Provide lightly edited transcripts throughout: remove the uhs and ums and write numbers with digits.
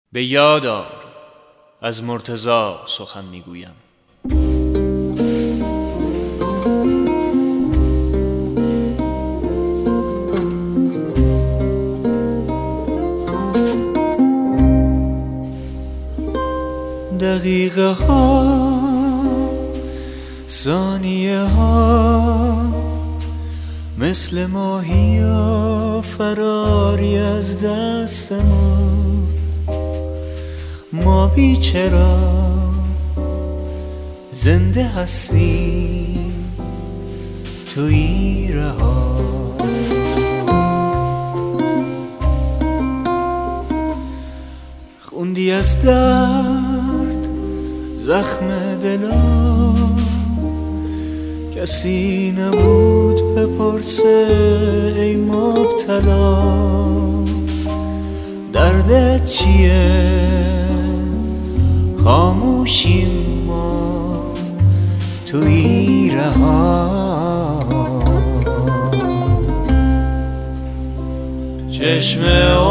به یاد آر از مرتضی سخن میگویم. دقیقه ها، ثانیه ها، مثل ماهی ها فراری از دست ما بیچرا زنده هستیم توی رها. خوندی از درد زخم دلا، کسی نبود بپرسه ای مبتلا دردت چیه؟ خاموشیم ما توی رها. چشم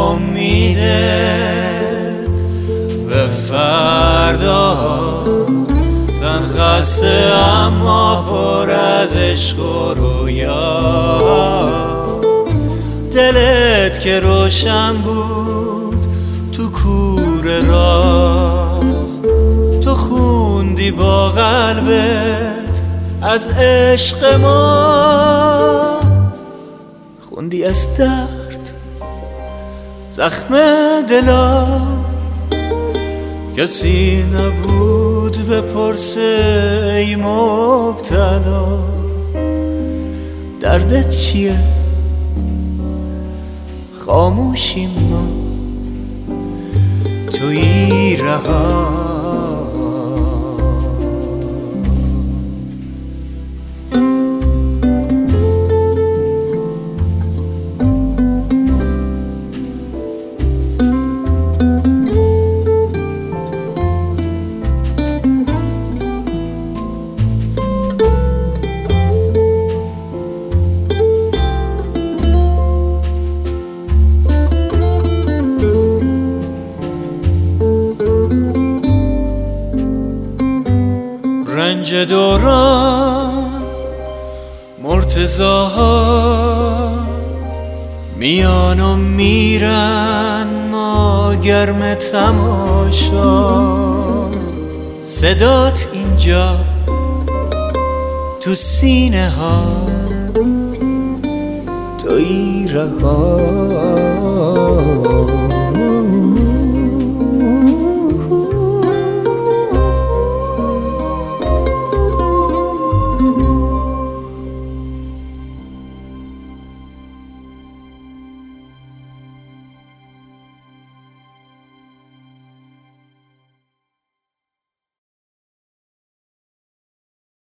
امیده به فردا، تن خسته اما پر از عشق و رویا. دلت که روشن بود تو کوره راه، تو خوندی با قلبت از عشق ما. خوندی از درد زخم دلا، کسی نبود بپرسه ای مبتلا دردت چیه؟ خاموشیم ما توی رها. رنج دوران مرتضی ها میان و میرن، ما گرم تماشا. صدات اینجا تو سینه ها توی رها.